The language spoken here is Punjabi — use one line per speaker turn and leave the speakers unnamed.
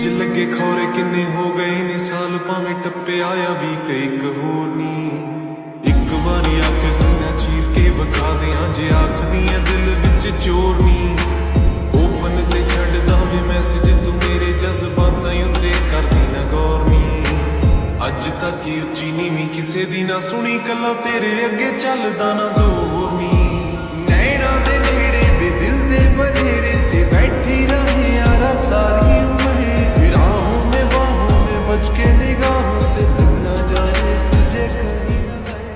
ਇੰਜ ਲੱਗੇ ਖੌਰੇ ਕਿੰਨੇ ਹੋ ਗਏ ਨੇ ਸਾਲ ਭਾਵੇਂ ਟੱਪਿਆ ਆ ਵੀ ਕਈ ਹੋਰ ਨੀ। ਇੱਕ ਵਾਰੀ ਆਖ ਸੀਨਾ ਚੀਰ ਕੇ ਵਿਖਾ ਦਿਆਂ ਜੇ ਆਖਦੀਆਂ ਦਿਲ ਵਿੱਚ ਚੋਰ ਨੀ। ਓਪਨ ਤੇ ਛੱਡਦਾ ਵੇ ਮੈਸੇਜ ਤੂੰ ਮੇਰੇ ਜਜ਼ਬਾਤਾਂ ਉੱਤੇ ਕਰਦੀ ਨਾ ਗੌਰ ਨੀ। ਅੱਜ ਤੱਕ ਉੱਚੀ ਨੀਵੀਂ ਕਿਸੇ ਦੀ ਨਾ ਸੁਣੀ ਕੱਲਾ ਤੇਰੇ ਅੱਗੇ ਚੱਲਦਾ ਨਾ ਜ਼ੋਰ ਨੀ।